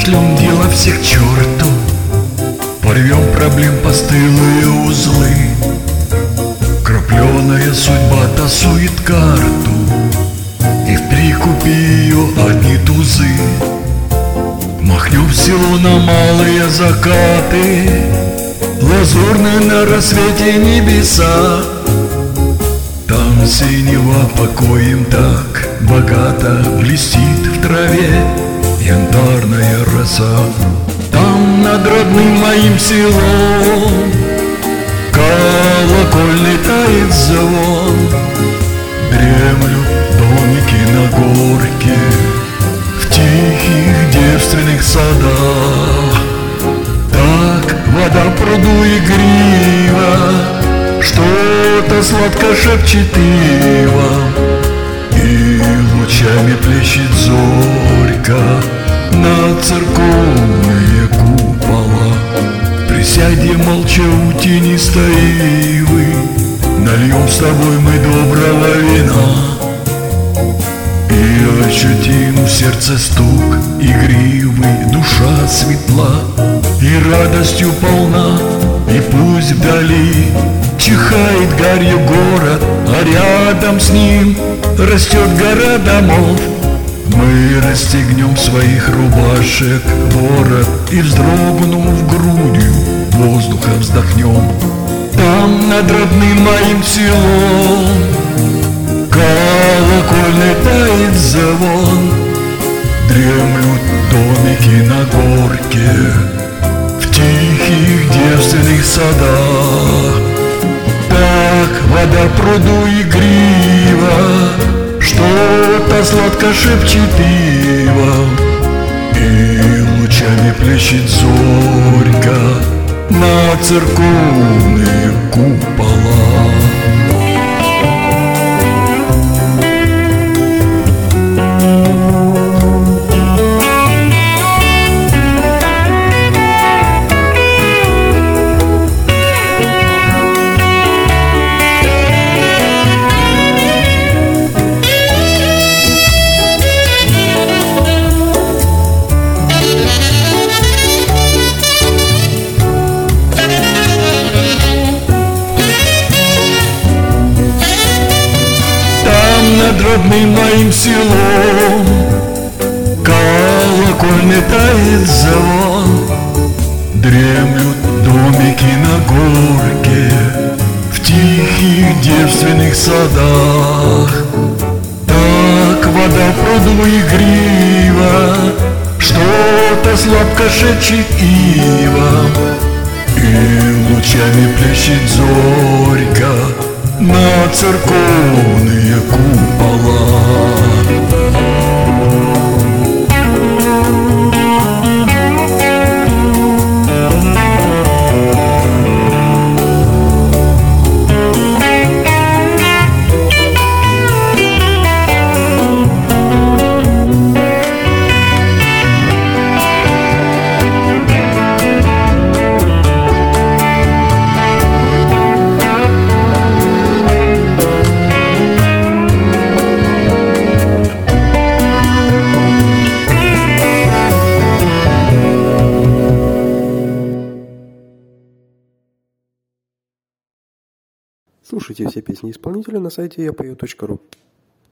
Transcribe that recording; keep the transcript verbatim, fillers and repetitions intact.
Пошлем дело всех к черту, порвем проблем постылые узлы. Крапленая судьба тасует карту, и в прикупе ее одни тузы. Махнем в село на малые закаты, лазурные на рассвете небеса. Там синева покоем так богато блестит в траве янтарная роса. Там над родным моим селом колокольный тает звон. Дремлют домики на горке в тихих девственных садах. Так вода в пруду игрива что-то сладко шепчет ива, и лучами плещет зорька на церковные купола. Присядем молча у тенистой ивы, нальем с тобой мы доброго вина, и ощутим в сердце стук игривый. Душа светла и радостью полна, и пусть вдали чихает гарью город, а рядом с ним растет гора домов. Мы расстегнем своих рубашек ворот и, вздрогнув грудью, воздуха вздохнем. Там над родным моим селом колокольный тает звон. Дремлют домики на горке в тихих девственных садах. Так вода в пруду игрива что-то сладко шепчет ива, и лучами плещет зорька на церковные купола. Над родным моим селом колокольный тает звон. Дремлют домики на горке в тихих девственных садах. Так вода в пруду игрива что-то сладко шепчет ива, и лучами плещет зорька на церковные купола. Слушайте все песни исполнителя на сайте я пою точка ру.